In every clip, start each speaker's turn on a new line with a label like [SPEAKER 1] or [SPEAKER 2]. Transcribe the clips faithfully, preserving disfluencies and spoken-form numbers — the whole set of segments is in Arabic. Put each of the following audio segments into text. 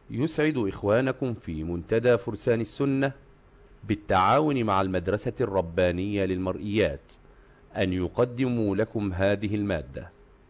[SPEAKER 1] يسعد إخوانكم في منتدى فرسان السنة بالتعاون مع المدرسة الربانية للمرئيات أن يقدموا لكم هذه المادة.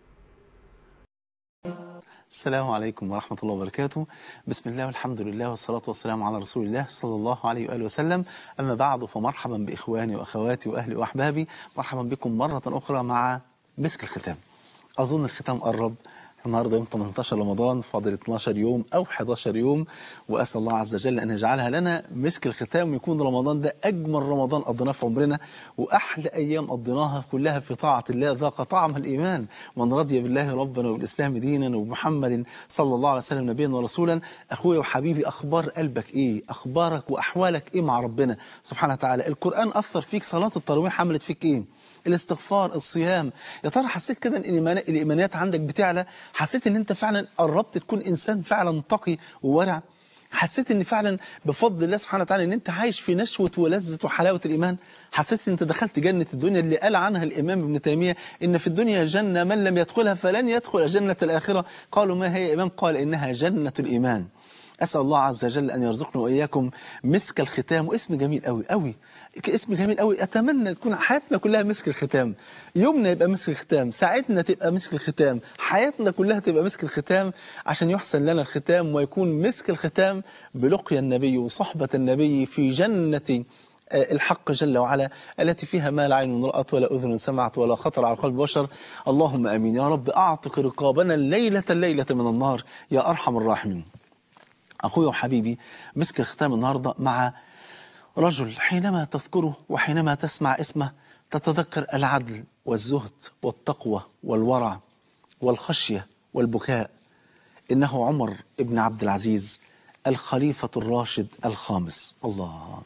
[SPEAKER 2] السلام عليكم ورحمة الله وبركاته. بسم الله والحمد لله والصلاة والسلام على رسول الله صلى الله عليه وآله وسلم. أما بعد، فمرحبا بإخواني وأخواتي وأهلي وأحبابي، مرحبا بكم مرة أخرى مع مسك الختام. أظن الختام قرب، النهاردة يوم ثمانية عشر رمضان، فاضل اثناشر يوم أو أحد عشر يوم، وأسأل الله عز وجل أن يجعلها لنا مسك الختام، ويكون رمضان ده أجمل رمضان قضيناه في عمرنا، وأحلى أيام قضيناها كلها في طاعة الله ذاق طعم الإيمان. من رضي بالله ربنا وبالإسلام دينا وبمحمد صلى الله عليه وسلم نبيا ورسولا. أخويا وحبيبي، أخبار قلبك إيه؟ أخبارك وأحوالك إيه مع ربنا سبحانه وتعالى؟ القرآن أثر فيك؟ صلاة التراويح عملت فيك إيه؟ الاستغفار، الصيام، يا ترى حسيت كده ان الايمانيات عندك بتعلى؟ حسيت ان انت فعلا قربت تكون انسان فعلا تقي وورع؟ حسيت ان فعلا بفضل الله سبحانه وتعالى ان انت عايش في نشوة ولذة وحلاوة الايمان؟ حسيت ان انت دخلت جنة الدنيا اللي قال عنها الامام ابن تيمية ان في الدنيا جنة من لم يدخلها فلن يدخل جنة الاخرة؟ قالوا ما هي يا امام؟ قال انها جنة الايمان. أسأل الله عز وجل أن يرزقنا وإياكم مسك الختام. واسم جميل قوي قوي، اسم جميل قوي. أتمنى تكون حياتنا كلها مسك الختام، يومنا يبقى مسك الختام، ساعتنا تبقى مسك الختام، حياتنا كلها تبقى مسك الختام، عشان يحسن لنا الختام ويكون مسك الختام بلقيا النبي وصحبة النبي في جنة الحق جل وعلا، التي فيها ما لا عين رأت ولا أذن سمعت ولا خطر على قلب بشر. اللهم آمين يا رب. أعتق رقابنا الليلة الليلة من النار يا أرحم الراحمين. أخوي وحبيبي، مسك الختام النهاردة مع رجل حينما تذكره وحينما تسمع اسمه تتذكر العدل والزهد والتقوى والورع والخشية والبكاء. إنه عمر بن عبد العزيز الخليفة الراشد الخامس. الله،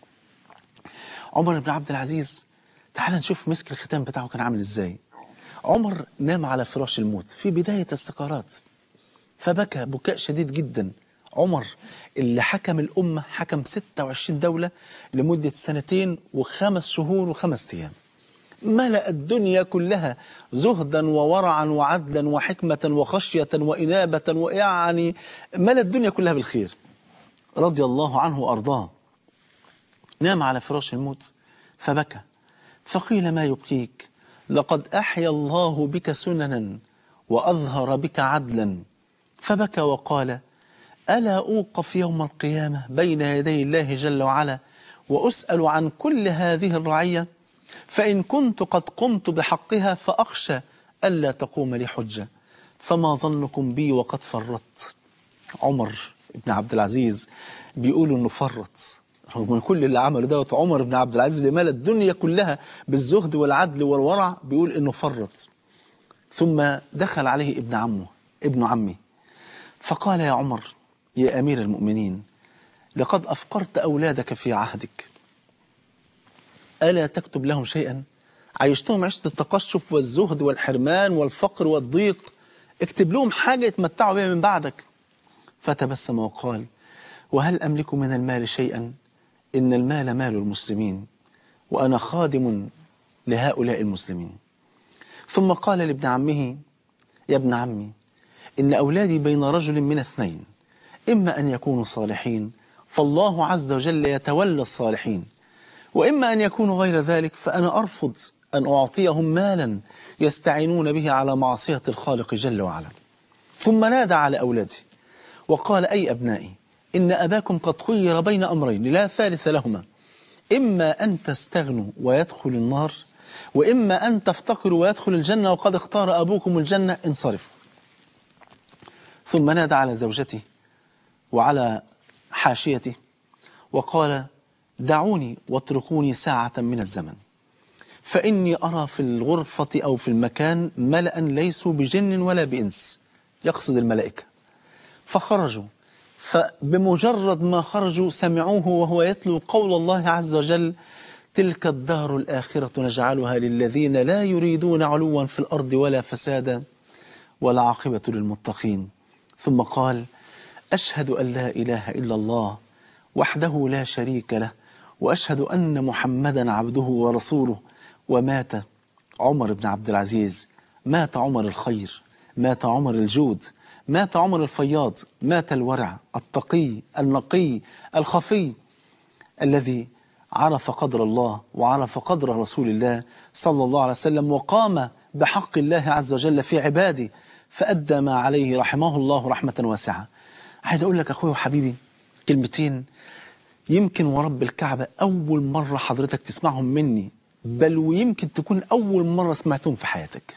[SPEAKER 2] عمر بن عبد العزيز. تعال نشوف مسك الختام بتاعه كان عامل إزاي. عمر نام على فراش الموت في بداية السكرات، فبكى بكاء شديد جدا. عمر اللي حكم الأمة، حكم ستة وعشرين دولة لمدة سنتين وخمس شهور وخمس أيام، ملأ الدنيا كلها زهدا وورعا وعدلا وحكمة وخشية وإنابة، ويعني ملأ الدنيا كلها بالخير، رضي الله عنه وأرضاه. نام على فراش الموت فبكى، فقيل ما يبكيك؟ لقد أحيا الله بك سننا وأظهر بك عدلا. فبكى وقال: ألا أوقف يوم القيامة بين يدي الله جل وعلا وأسأل عن كل هذه الرعية؟ فإن كنت قد قمت بحقها فأخشى ألا تقوم لي حجة، فما ظنكم بي وقد فرطت؟ عمر بن عبد العزيز بيقولوا أنه فرط رغم من كل اللي عمله دوت. عمر بن عبد العزيز اللي ملأ الدنيا كلها بالزهد والعدل والورع بيقول أنه فرط. ثم دخل عليه ابن عمه ابن عمي فقال: يا عمر يا أمير المؤمنين، لقد أفقرت أولادك في عهدك، ألا تكتب لهم شيئا؟ عيشتهم عيشة التقشف والزهد والحرمان والفقر والضيق، اكتب لهم حاجة يتمتعوا بها من بعدك. فتبسم وقال: وهل أملك من المال شيئا؟ إن المال مال المسلمين وأنا خادم لهؤلاء المسلمين. ثم قال لابن عمه: يا ابن عمي، إن أولادي بين رجل من اثنين، إما أن يكونوا صالحين فالله عز وجل يتولى الصالحين، وإما أن يكونوا غير ذلك فأنا أرفض أن أعطيهم مالا يستعينون به على معصية الخالق جل وعلا. ثم نادى على أولادي وقال: أي أبنائي، إن أباكم قد خير بين أمرين لا ثالث لهما، إما أن تستغنوا ويدخل النار، وإما أن تفتقروا ويدخل الجنة، وقد اختار أبوكم الجنة، انصرفوا. ثم نادى على زوجته وعلى حاشيته وقال: دعوني واتركوني ساعة من الزمن، فإني أرى في الغرفة أو في المكان ملأ ليسوا بجن ولا بإنس، يقصد الملائكة. فخرجوا، فبمجرد ما خرجوا سمعوه وهو يتلو قول الله عز وجل: تلك الدار الآخرة نجعلها للذين لا يريدون علوا في الأرض ولا فسادا والعاقبة للمتقين. ثم قال: أشهد أن لا إله إلا الله وحده لا شريك له، وأشهد أن محمدا عبده ورسوله. ومات عمر بن عبد العزيز، مات عمر الخير، مات عمر الجود، مات عمر الفياض، مات الورع التقي النقي الخفي الذي عرف قدر الله وعرف قدر رسول الله صلى الله عليه وسلم، وقام بحق الله عز وجل في عباده فأدى ما عليه رحمه الله رحمة واسعة. عايز أقول لك أخوي وحبيبي كلمتين يمكن ورب الكعبة أول مرة حضرتك تسمعهم مني، بل ويمكن تكون أول مرة سمعتهم في حياتك.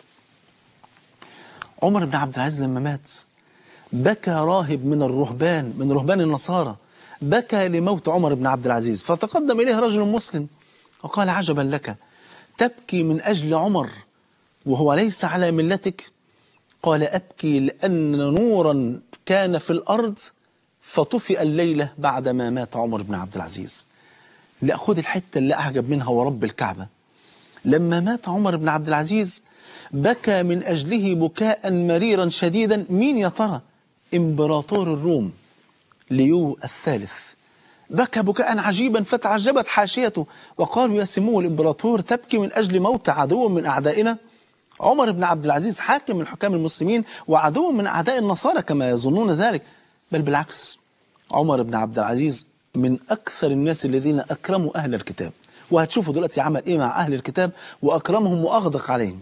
[SPEAKER 2] عمر بن عبد العزيز لما مات بكى راهب من الرهبان من رهبان النصارى، بكى لموت عمر بن عبد العزيز، فتقدم إليه رجل مسلم وقال: عجبا لك، تبكي من أجل عمر وهو ليس على ملتك؟ قال: أبكي لأن نورا كان في الأرض فطفئ الليلة بعدما مات عمر بن عبد العزيز. لا، خد الحتة اللي أعجب منها ورب الكعبة. لما مات عمر بن عبد العزيز بكى من أجله بكاء مريرا شديدا. مين يا ترى؟ إمبراطور الروم ليو الثالث. بكى بكاء عجيبا فتعجبت حاشيته وقالوا: يا سمو الإمبراطور تبكي من أجل موت عدو من أعدائنا؟ عمر بن عبد العزيز حاكم من حكام المسلمين وعدو من أعداء النصارى كما يظنون ذلك، بل بالعكس، عمر بن عبد العزيز من أكثر الناس الذين أكرموا أهل الكتاب، وهتشوفوا دلوقتي عمل إيه مع أهل الكتاب وأكرمهم وأغدق عليهم.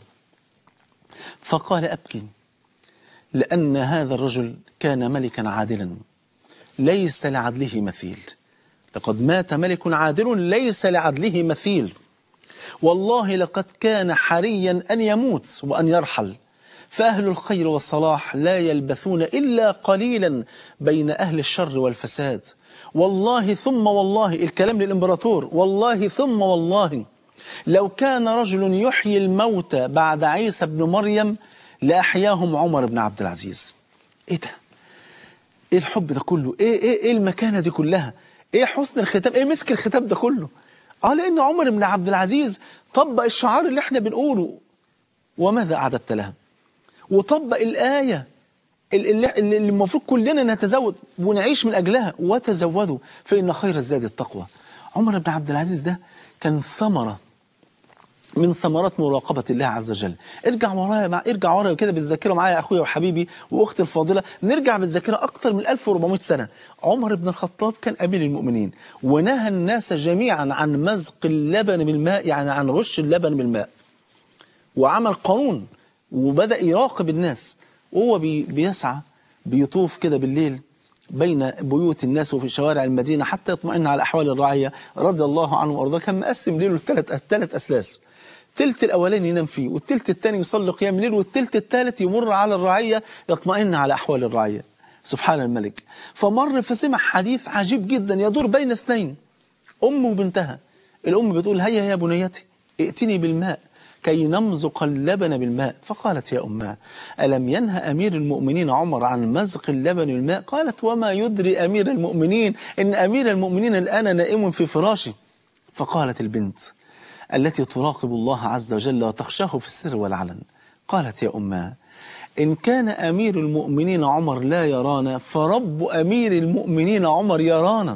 [SPEAKER 2] فقال: أبكي لأن هذا الرجل كان ملكا عادلا ليس لعدله مثيل. لقد مات ملك عادل ليس لعدله مثيل، والله لقد كان حريا أن يموت وأن يرحل، فأهل الخير والصلاح لا يلبثون إلا قليلا بين أهل الشر والفساد. والله ثم والله، الكلام للإمبراطور، والله ثم والله لو كان رجل يحيي الموتى بعد عيسى بن مريم لأحياهم عمر بن عبد العزيز. إيه ده؟ إيه الحب ده كله؟ إيه, إيه, إيه المكانة دي كلها؟ إيه حسن الختام؟ إيه مسك الختام ده كله؟ آه لأن عمر بن عبد العزيز طبق الشعار اللي احنا بنقوله: وماذا أعددت لها؟ وطبق الآية اللي, اللي المفروض كلنا نتزود ونعيش من أجلها: وتزودوا فإن خير الزاد التقوى. عمر بن عبد العزيز ده كان ثمرة من ثمرات مراقبة الله عز وجل. ارجع ورايا مع ارجع ورايا كده بالذاكرة معايا يا أخويا وحبيبي وأختي الفاضلة، نرجع بالذاكرة أكتر من ألف وأربعمائة سنة. عمر بن الخطاب كان أمير المؤمنين ونهى الناس جميعا عن مزق اللبن بالماء، يعني عن غش اللبن بالماء، وعمل قانون وبدأ يراقب الناس وهو بي بيسعى بيطوف كده بالليل بين بيوت الناس وفي شوارع المدينة حتى يطمئن على أحوال الرعية رضي الله عنه وأرضاه. كان مقسم ليله لثلاث ثلاث أسلاس، التلت الأولاني ينام فيه، والتلت الثاني يصلي قيام الليل، والتلت الثالث يمر على الرعية يطمئن على أحوال الرعية. سبحان الملك. فمر فسمع حديث عجيب جدا يدور بين اثنين، أم وبنتها. الأم بتقول: هيا يا بنيتي ائتني بالماء كي نمزق اللبن بالماء. فقالت: يا أماه ألم ينهى أمير المؤمنين عمر عن مزق اللبن بالماء؟ قالت: وما يدري أمير المؤمنين إن أمير المؤمنين الآن نائم في فراشه. فقالت البنت التي تراقب الله عز وجل وتخشاه في السر والعلن: قالت: يا أماه إن كان أمير المؤمنين عمر لا يرانا فرب أمير المؤمنين عمر يرانا.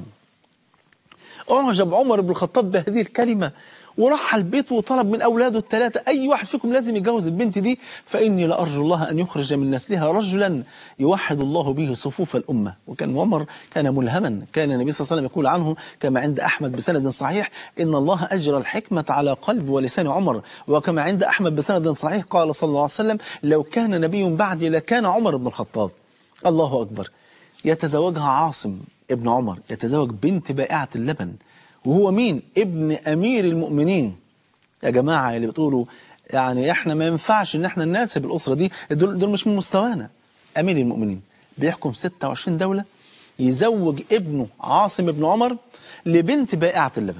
[SPEAKER 2] أعجب عمر بن الخطاب بهذه الكلمة وراح على البيت وطلب من أولاده الثلاثة: أي واحد فيكم لازم يتجوز البنت دي، فإني لأرجو الله أن يخرج من نسلها رجلا يوحد الله به صفوف الأمة. وكان عمر كان ملهما، كان النبي صلى الله عليه وسلم يقول عنه كما عند أحمد بسند صحيح: إن الله أجرى الحكمة على قلب ولسان عمر. وكما عند أحمد بسند صحيح قال صلى الله عليه وسلم: لو كان نبي بعدي لكان عمر بن الخطاب. الله أكبر. يتزوجها عاصم ابن عمر، يتزوج بنت بائعة اللبن، وهو مين؟ ابن أمير المؤمنين. يا جماعة اللي بتقولوا يعني احنا ما ينفعش ان احنا نناسب الأسرة دي، دول, دول مش من مستوانا. أمير المؤمنين بيحكم ستة وعشرين دولة، يزوج ابنه عاصم ابن عمر لبنت بائعة اللبن،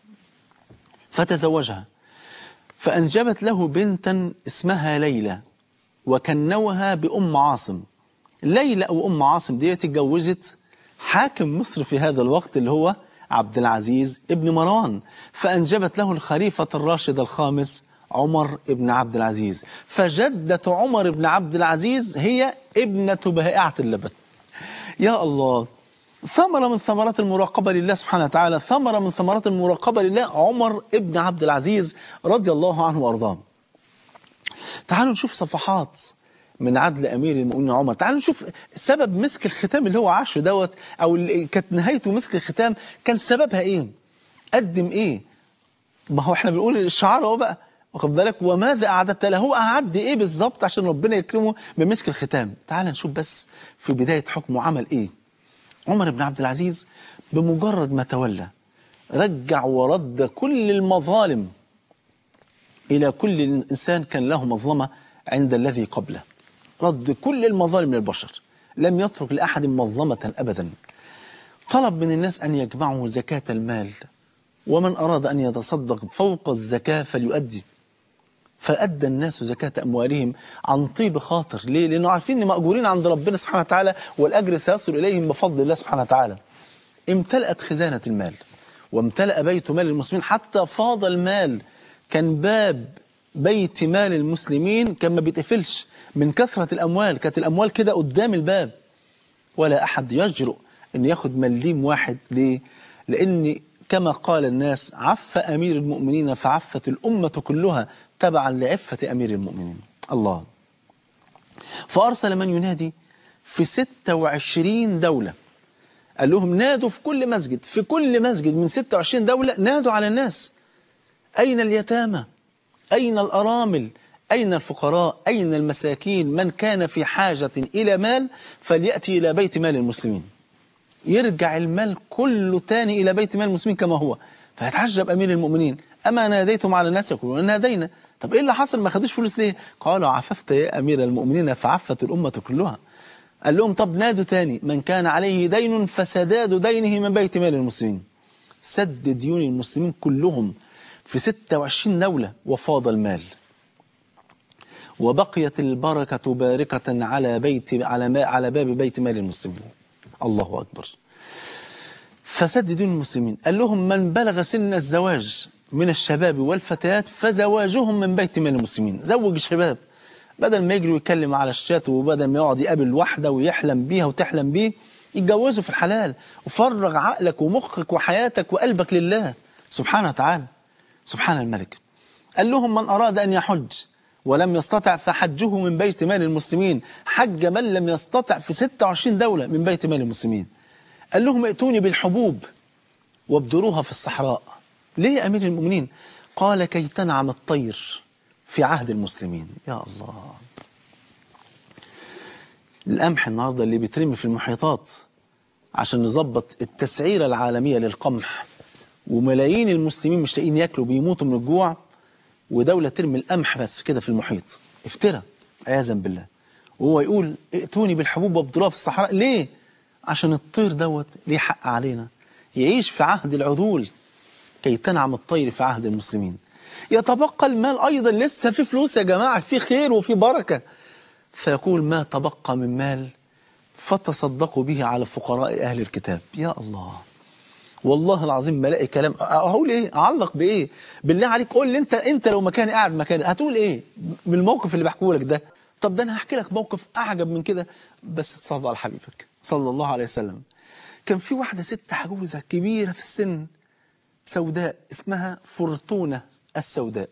[SPEAKER 2] فتزوجها فأنجبت له بنتا اسمها ليلى وكنوها بأم عاصم. ليلى أو أم عاصم دي اتجوزت حاكم مصر في هذا الوقت اللي هو عبد العزيز ابن مروان، فأنجبت له الخليفة الراشد الخامس عمر ابن عبد العزيز. فجدة عمر ابن عبد العزيز هي ابنة بائعة اللبن. يا الله، ثمرة من ثمرات المراقبة لله سبحانه وتعالى، ثمرة من ثمرات المراقبة لله عمر ابن عبد العزيز رضي الله عنه وأرضاه. تعالوا نشوف صفحات من عدل أمير المؤمنين عمر. تعالوا نشوف سبب مسك الختام اللي هو عاشه دوت، أو اللي كانت نهايته مسك الختام، كان سببها إيه؟ قدم إيه؟ ما هو إحنا بنقول الشعار اهو بقى، واخد بالك، وماذا أعددت له؟ هو أعد إيه بالظبط عشان ربنا يكرمه بمسك الختام؟ تعال نشوف بس في بداية حكمه عمل إيه. عمر بن عبد العزيز بمجرد ما تولى رجع ورد كل المظالم إلى كل إنسان كان له مظلمة عند الذي قبله، رد كل المظالم للبشر، لم يترك لأحد مظلمة أبدا. طلب من الناس أن يجمعوا زكاة المال، ومن أراد أن يتصدق فوق الزكاة فليؤدي. فأدى الناس زكاة أموالهم عن طيب خاطر. ليه؟ لأنه عارفين أن مأجورين عند ربنا سبحانه وتعالى، والأجر سيصل إليهم بفضل الله سبحانه وتعالى. امتلأت خزانة المال وامتلأ بيت مال المسلمين حتى فاض المال. كان باب بيت مال المسلمين كان ما بيتقفلش من كثرة الأموال، كانت الأموال كده قدام الباب، ولا أحد يجرؤ أن ياخد مليم واحد. ليه؟ لأن كما قال الناس: عف أمير المؤمنين فعفت الأمة كلها تبعا لعفة أمير المؤمنين. الله. فأرسل من ينادي في ستة وعشرين دولة، قال لهم نادوا في كل مسجد، في كل مسجد من ستة وعشرين دولة نادوا على الناس: أين اليتامى؟ أين الأرامل؟ أين الفقراء؟ أين المساكين؟ من كان في حاجة إلى مال فليأتي إلى بيت مال المسلمين. يرجع المال كله تاني إلى بيت مال المسلمين كما هو. فيتعجب أمير المؤمنين: أما ناديتم على الناس؟ يقولون نادينا. طب إيه اللي حصل؟ ما خدوش فلوس ليه؟ قالوا: عففت يا أمير المؤمنين فعفت الأمة كلها. قال لهم: طب نادوا تاني: من كان عليه دين فسداد دينه من بيت مال المسلمين. سد ديون المسلمين كلهم في ستة وعشرين دولة، وفاض المال، وبقيت البركة باركة على بيت على على باب بيت مال المسلمين. الله أكبر. فسد دين المسلمين. قال لهم: من بلغ سن الزواج من الشباب والفتيات فزواجهم من بيت مال المسلمين. زوج الشباب بدل ما يجري ويتكلم على الشات، وبدل ما يقعد يقابل واحدة ويحلم بيها وتحلم بيه، يتجوزوا في الحلال. وفرغ عقلك ومخك وحياتك وقلبك لله سبحانه وتعالى، سبحان الملك. قال لهم: من أراد أن يحج ولم يستطع فحجه من بيت مال المسلمين. حج من لم يستطع في ستة وعشرين دولة من بيت مال المسلمين. قال لهم: ائتوني بالحبوب وابدروها في الصحراء. ليه يا أمير المؤمنين؟ قال: كي تنعم الطير في عهد المسلمين. يا الله. القمح النهاردة اللي بيترمي في المحيطات عشان نظبط التسعيرة العالمية للقمح، وملايين المسلمين مش لاقيين ياكلوا، بيموتوا من الجوع، ودولة ترمي القمح بس كده في المحيط. افترى عياذا بالله. وهو يقول: ائتوني بالحبوب وابدروها في الصحراء. ليه؟ عشان الطير دوت ليه حق علينا، يعيش في عهد العدول، كي تنعم الطير في عهد المسلمين. يتبقى المال أيضا، لسه في فلوس يا جماعة، في خير وفي بركة. فيقول: ما تبقى من مال فتصدقوا به على فقراء أهل الكتاب. يا الله. والله العظيم ما الاقي كلام اقول ايه، اعلق بايه. بالله عليك قول لي انت انت لو مكاني قاعد مكاني هتقول ايه من الموقف اللي بحكيه لك ده؟ طب ده انا هحكي لك موقف اعجب من كده، بس تصلي على حبيبك صلى الله عليه وسلم. كان في واحده ست عجوزه كبيره في السن، سوداء، اسمها فرتونه السوداء،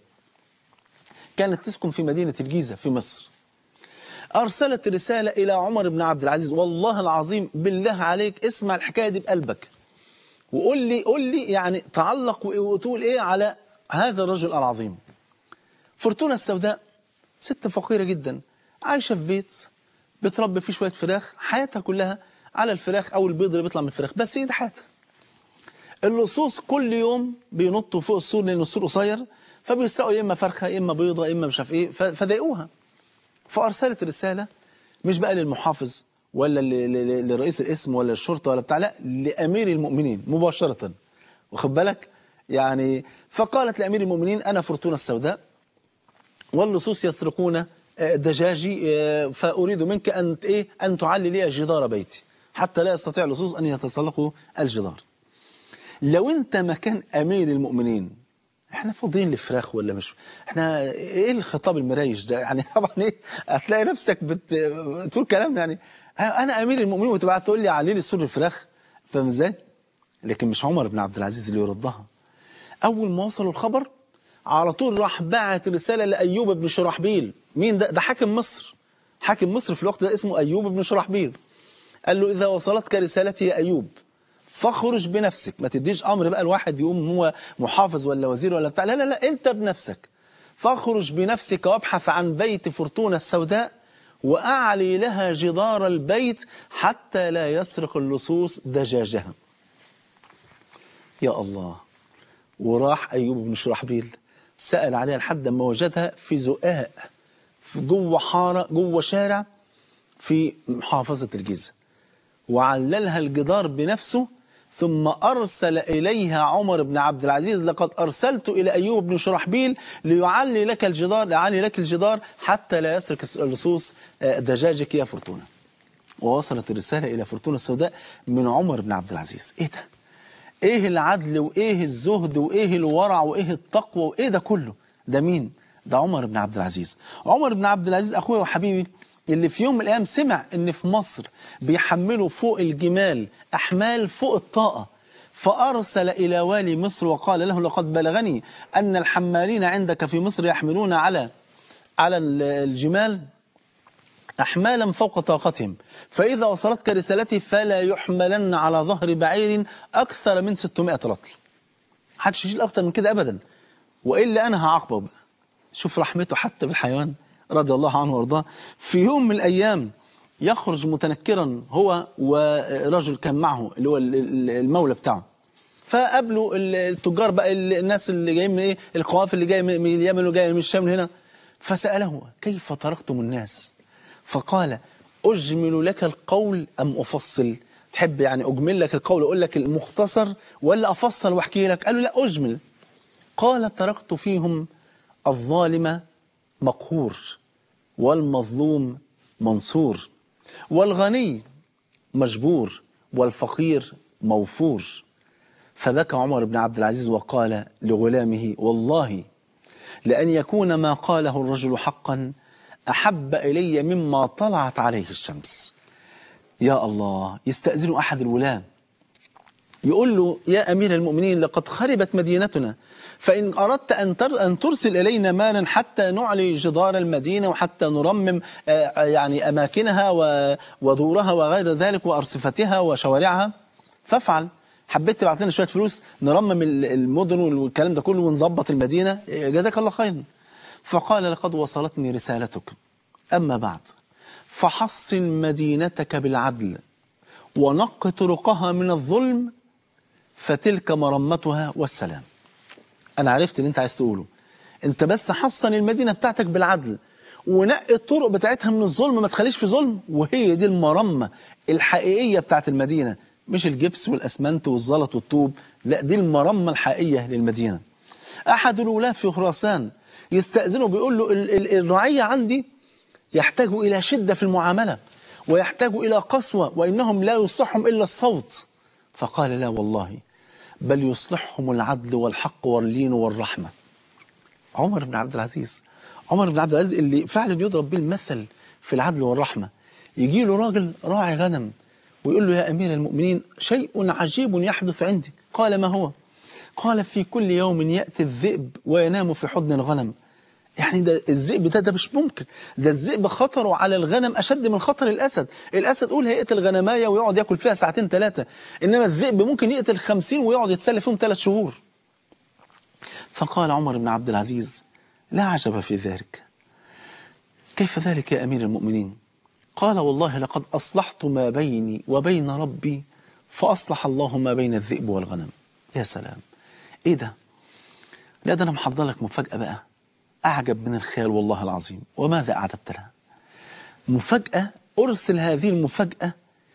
[SPEAKER 2] كانت تسكن في مدينه الجيزه في مصر. ارسلت رساله الى عمر بن عبد العزيز. والله العظيم بالله عليك اسمع الحكايه دي بقلبك، وقول لي قول لي يعني تعلق وتقول ايه على هذا الرجل العظيم. فرتونة السوداء ست فقيرة جدا، عايشة في بيت بتربي فيه شوية فراخ، حياتها كلها على الفراخ او البيض اللي بيطلع من الفراخ، بس هي دي حياتها. اللصوص كل يوم بينطوا فوق السور لان السور قصير، فبيسرقوا يا اما فرخه يا اما بيضه يا اما مش عارف ايه، فضايقوها. فارسلت رساله مش بقى للمحافظ ولا لرئيس القسم ولا الشرطه ولا بتاع، لا، لامير المؤمنين مباشره، واخد بالك يعني. فقالت لامير المؤمنين: انا فرتونه السوداء واللصوص يسرقون دجاجي، فاريد منك ان ايه ان تعلي لي جدار بيتي حتى لا يستطيع اللصوص ان يتسلقوا الجدار. لو انت مكان امير المؤمنين، احنا فاضيين لفراخ ولا مش احنا ايه الخطاب المريش ده يعني؟ طبعا ايه هتلاقي نفسك بت... بتقول كلام يعني انا امير المؤمنين وتبقى تقول لي علي لي سور الفراخ، فاهم ازاي؟ لكن مش عمر بن عبد العزيز اللي يردها. اول ما وصلوا الخبر على طول راح بعت رساله لايوب بن شرحبيل. مين ده؟ ده حاكم مصر حاكم مصر في الوقت ده اسمه أيوب بن شرحبيل. قال له إذا وصلتك رسالتي يا أيوب فاخرج بنفسك، ما تديش أمر بقى الواحد يقوم هو محافظ ولا وزير ولا بتاع، لا لا لا، أنت بنفسك. فاخرج بنفسك وابحث عن بيت فرتونة السوداء وأعلي لها جدار البيت حتى لا يسرق اللصوص دجاجها. يا الله. وراح أيوب بن شرحبيل سأل عليها لحد ما وجدها في زقاق في جوه حارة جوه شارع في محافظة الجيزة، وعللها الجدار بنفسه، ثم أرسل إليها عمر بن عبد العزيز لقد أرسلت إلى أيوب بن شرحبيل ليعلي لك الجدار ليعلي لك الجدار حتى لا يسرق اللصوص دجاجك يا فرتونة. ووصلت الرسالة إلى فرتونة السوداء من عمر بن عبد العزيز. إيه ده؟ إيه العدل وإيه الزهد وإيه الورع وإيه التقوى وإيه ده كله؟ ده مين؟ ده عمر بن عبد العزيز. عمر بن عبد العزيز أخويا وحبيبي اللي في يوم من الأيام سمع إن في مصر بيحملوا فوق الجمال أحمال فوق الطاقة، فأرسل إلى والي مصر وقال له لقد بلغني أن الحمالين عندك في مصر يحملون على على الجمال أحمالا فوق طاقتهم، فإذا وصلتك رسالتي فلا يحملن على ظهر بعير أكثر من ستمائة رطل. محدش يشيل أكثر من كده أبدا، وإلا أنا هعاقبه بقى. شوف رحمته حتى بالحيوان رضي الله عنه وارضاه. في يوم من الأيام يخرج متنكرا هو ورجل كان معه اللي هو المولى بتاعه، فقابلوا التجار بقى الناس اللي جايين من ايه القوافل اللي جايه من اليمن وجايه من الشام هنا، فسأله كيف تركتم الناس؟ فقال أجمل لك القول أم أفصل؟ تحب يعني أجمل لك القول أقول لك المختصر ولا أفصل وأحكي لك؟ قالوا لا أجمل. قال تركت فيهم الظالم مقهور والمظلوم منصور والغني مجبور والفقير موفور. فبكى عمر بن عبد العزيز وقال لغلامه والله لأن يكون ما قاله الرجل حقا أحب إلي مما طلعت عليه الشمس. يا الله. يستأذن أحد الولاة يقول له يا أمير المؤمنين لقد خربت مدينتنا، فإن أردت أن أن ترسل إلينا مالا حتى نعلي جدار المدينة وحتى نرمم يعني أماكنها ودورها وغير ذلك وأرصفتها وشوارعها فافعل. حبيت تبعت لنا شوية فلوس نرمم المدن والكلام ده كله ونظبط المدينة، جزاك الله خيرا. فقال لقد وصلتني رسالتك، أما بعد فحصن مدينتك بالعدل ونق طرقها من الظلم فتلك مرمتها والسلام. أنا عرفت اللي أنت عايز تقوله، أنت بس حصن المدينة بتاعتك بالعدل ونقي الطرق بتاعتها من الظلم، ما تخليش في ظلم، وهي دي المرمة الحقيقية بتاعت المدينة، مش الجبس والأسمنت والزلط والطوب، لا دي المرمة الحقيقية للمدينة. أحد الولاة في خراسان يستأذنه بيقول له الرعية عندي يحتاجوا إلى شدة في المعاملة ويحتاجوا إلى قسوة وإنهم لا يصلحهم إلا الصوت. فقال لا والله بل يصلحهم العدل والحق واللين والرحمة. عمر بن عبد العزيز عمر بن عبد العزيز اللي فعلا يضرب به المثل في العدل والرحمة. يجي له راجل راعي غنم ويقول له يا أمير المؤمنين شيء عجيب يحدث عندي. قال ما هو؟ قال في كل يوم يأتي الذئب وينام في حضن الغنم. يعني ده الذئب ده ده مش ممكن، ده الذئب خطره على الغنم أشد من خطر الأسد. الأسد قول هيقتل غنماية ويقعد يأكل فيها ساعتين ثلاثة، إنما الذئب ممكن يقتل خمسين ويقعد يتسلى فيهم ثلاث شهور. فقال عمر بن عبد العزيز لا عجب في ذلك. كيف ذلك يا أمير المؤمنين؟ قال والله لقد أصلحت ما بيني وبين ربي فأصلح الله ما بين الذئب والغنم. يا سلام. إيه ده؟ لا ده أنا محضر لك مفاجأة بقى أعجب من الخيال والله العظيم. وماذا أعددت لها؟ مفاجأة أرسل هذه المفاجأة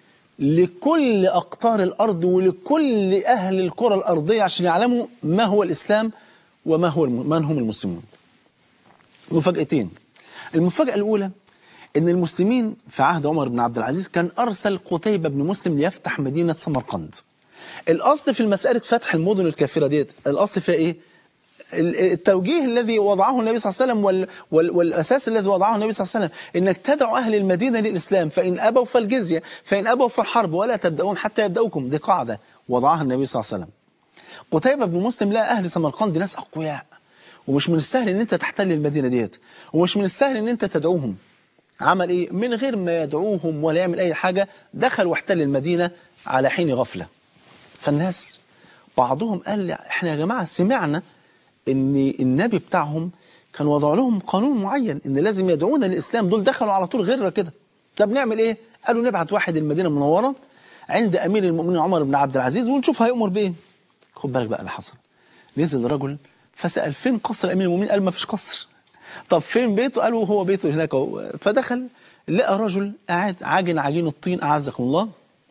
[SPEAKER 2] لكل أقطار الأرض ولكل أهل الكرة الأرضية عشان يعلموا ما هو الإسلام وما هو من هم المسلمون. مفاجأتين. المفاجأة الأولى إن المسلمين في عهد عمر بن عبد العزيز كان أرسل قتيبة بن مسلم ليفتح مدينة سمرقند. الأصل في المسألة فتح المدن الكافرة ديت الأصل فيها إيه؟ التوجيه الذي وضعه النبي صلى الله عليه وسلم وال وال والأساس الذي وضعه النبي صلى الله عليه وسلم إنك تدعو أهل المدينة للإسلام، فإن أبوا فالجزية، فإن أبوا فالحرب ولا تبدأون حتى يبدأوكم. دي قاعدة وضعها النبي صلى الله عليه وسلم. قتيبة بن مسلم لقى أهل سمرقند ناس أقوياء ومش من السهل إن أنت تحتل المدينة ديت ومش من السهل إن أنت تدعوهم. عمل إيه؟ من غير ما يدعوهم ولا يعمل أي حاجة دخل واحتل المدينة على حين غفلة. فالناس بعضهم قال احنا يا جماعة سمعنا ان النبي بتاعهم كان وضع لهم قانون معين ان لازم يدعونا للإسلام، دول دخلوا على طول غير كده. طب نعمل ايه؟ قالوا نبعت واحد المدينة المنورة عند أمير المؤمنين عمر بن عبد العزيز ونشوف هيأمر بإيه. خد بالك بقى اللي حصل. نزل رجل فسأل فين قصر أمير المؤمنين؟ قال ما فيش قصر. طب فين بيته؟ قالوا هو بيته هناك. فدخل لقى رجل قاعد عاجن عجين الطين أعزكم الله،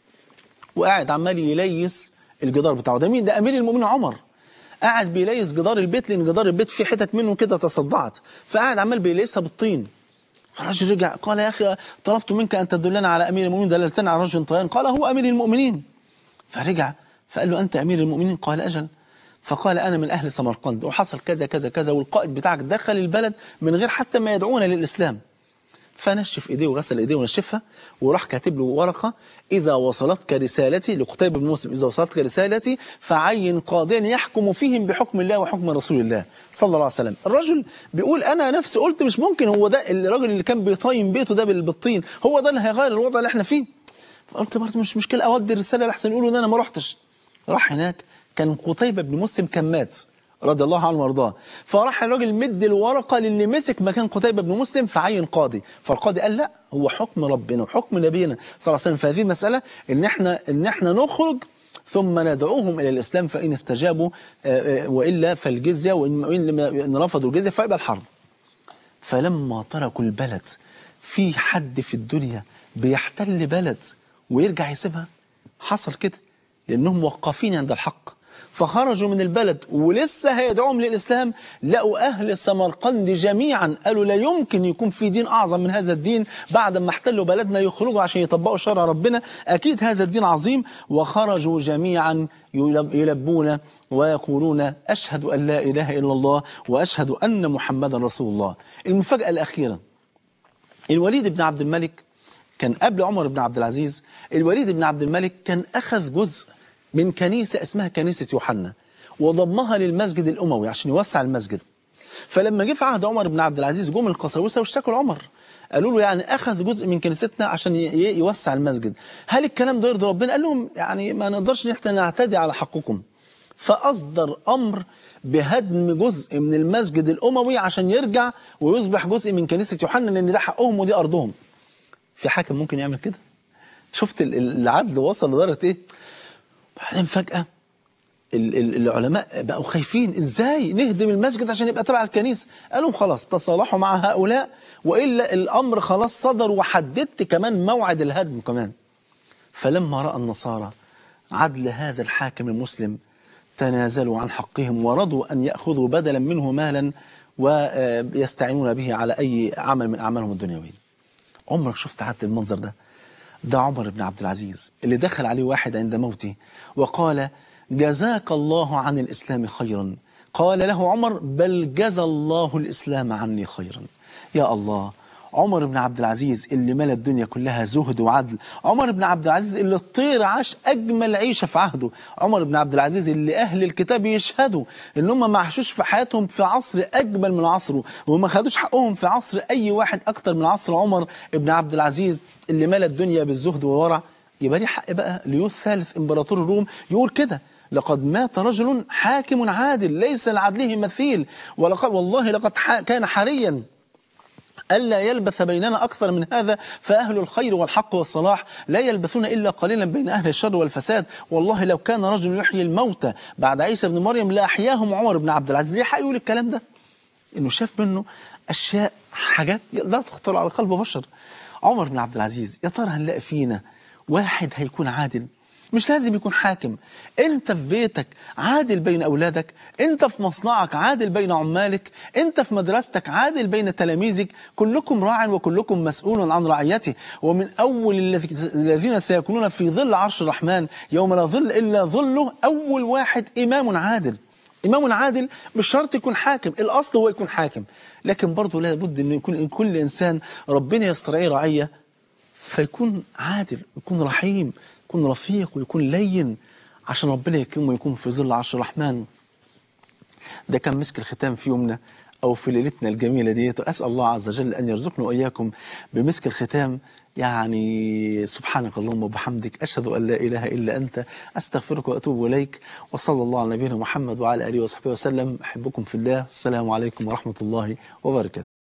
[SPEAKER 2] وقاعد عمال يليس الجدار بتاعه. ده مين؟ ده أمير المؤمنين عمر. قاعد بيليس جدار البيت لأن جدار البيت فيه حتت منه كده تصدعت، فقاعد عمال بيليسها بالطين. الرجل رجع قال يا أخي طلبت منك أن تدلنا على أمير المؤمنين، دللتنا على رجل طيان. قال هو أمير المؤمنين. فرجع فقال له أنت أمير المؤمنين؟ قال أجل. فقال أنا من أهل سمرقند وحصل كذا كذا كذا، والقائد بتاعك دخل البلد من غير حتى ما يدعونا للإسلام. فنشف إيديه وغسل إيديه ونشفها وراح كاتب له ورقة: إذا وصلتك رسالتي لقتيبة بن مسلم، إذا وصلتك رسالتي فعين قاضيا يحكم فيهم بحكم الله وحكم رسول الله صلى الله عليه وسلم. الرجل بيقول أنا نفسي قلت مش ممكن هو ده الراجل اللي كان بيطين بيته ده بالطين هو ده اللي هيغير الوضع اللي احنا فيه. فقلت برضه مش مشكلة أودي الرسالة لحسن يقولوا إن أنا ما رحتش. راح هناك كان قتيبة بن مسلم كان مات رضي الله عنه وارضاه، فراح الراجل مد الورقه للي مسك مكان قتيبة بن مسلم فعين قاضي. فالقاضي قال لا هو حكم ربنا وحكم نبينا صلى الله عليه وسلم في هذه المساله ان احنا ان احنا نخرج ثم ندعوهم الى الاسلام، فان استجابوا والا فالجزيه، وان رفضوا الجزيه فيبقى الحرب. فلما تركوا البلد، في حد في الدنيا بيحتل بلد ويرجع يسيبها؟ حصل كده لانهم موقفين عند الحق. فخرجوا من البلد ولسه هيدعوهم للإسلام، لقوا أهل سمرقند جميعا قالوا لا يمكن يكون في دين أعظم من هذا الدين، بعد ما احتلوا بلدنا يخرجوا عشان يطبقوا شرع ربنا، أكيد هذا الدين عظيم. وخرجوا جميعا يلبون ويقولون أشهد أن لا إله إلا الله وأشهد أن محمدا رسول الله. المفاجأة الأخيرة، الوليد بن عبد الملك كان قبل عمر بن عبد العزيز. الوليد بن عبد الملك كان أخذ جزء من كنيسة اسمها كنيسة يوحنا وضمها للمسجد الأموي عشان يوسع المسجد. فلما جه في عهد عمر بن عبد العزيز جم القساوسة واشتكوا لعمر، قالوا له يعني أخذ جزء من كنيستنا عشان يوسع المسجد، هل الكلام ده يرضي ربنا؟ قال لهم يعني ما نقدرش نحن نعتدي على حقكم. فأصدر أمر بهدم جزء من المسجد الأموي عشان يرجع ويصبح جزء من كنيسة يوحنا، لأن ده حقهم ودي أرضهم. في حاكم ممكن يعمل كده؟ شفت العدل وصل لدرجة إيه؟ بعدين فجأة العلماء بقوا خايفين، ازاي نهدم المسجد عشان يبقى تبع الكنيسة؟ قالوا خلاص تصالحوا مع هؤلاء وإلا الأمر خلاص صدر، وحددت كمان موعد الهدم كمان. فلما رأى النصارى عدل هذا الحاكم المسلم تنازلوا عن حقهم ورضوا أن يأخذوا بدلا منه مالا ويستعينون به على أي عمل من أعمالهم الدنيوية. عمرك شفت عدل المنظر ده؟ ده عمر بن عبد العزيز اللي دخل عليه واحد عند موته وقال جزاك الله عن الإسلام خيرا. قال له عمر بل جزى الله الإسلام عني خيرا. يا الله، عمر بن عبد العزيز اللي ملى الدنيا كلها زهد وعدل، عمر بن عبد العزيز اللي الطير عاش أجمل عيشة في عهده، عمر بن عبد العزيز اللي أهل الكتاب يشهدوا إن هم ما عاشوش في حياتهم في عصر أجمل من عصره، وما خدوش حقهم في عصر أي واحد أكتر من عصر عمر بن عبد العزيز اللي ملى الدنيا بالزهد والورع. يبقى ليه حق بقى ليو الثالث إمبراطور الروم يقول كده: لقد مات رجل حاكم عادل ليس لعدله مثيل، ولقد والله لقد كان حريا ألا يلبث بيننا أكثر من هذا، فأهل الخير والحق والصلاح لا يلبثون إلا قليلا بين أهل الشر والفساد. والله لو كان رجل يحيي الموتى بعد عيسى بن مريم لأحياهم عمر بن عبد العزيز. ليه حق يقول الكلام ده؟ إنه شاف منه أشياء، حاجات لا تخطر على قلب بشر. عمر بن عبد العزيز، يا ترى هنلاقي فينا واحد هيكون عادل؟ مش لازم يكون حاكم، انت في بيتك عادل بين اولادك، انت في مصنعك عادل بين عمالك، انت في مدرستك عادل بين تلاميذك، كلكم راع وكلكم مسؤول عن رعيته. ومن اول الذين سيكونون في ظل عرش الرحمن يوم لا ظل الا ظله اول واحد امام عادل. امام عادل مش شرط يكون حاكم، الاصل هو يكون حاكم، لكن برضه لابد ان يكون إن كل انسان ربنا يسترعيه رعيه فيكون عادل، يكون رحيم، يكون رفيق، ويكون لين عشان ربنا يكرمه ويكون في ظل عرش الرحمن. ده كان مسك الختام في يومنا أو في ليلتنا الجميلة ديت. وأسأل الله عز وجل أن يرزقنا وإياكم بمسك الختام. يعني سبحانك اللهم وبحمدك، أشهد أن لا إله إلا أنت، أستغفرك وأتوب إليك. وصلى الله على نبينا محمد وعلى آله وصحبه وسلم. أحبكم في الله. السلام عليكم ورحمة الله وبركاته.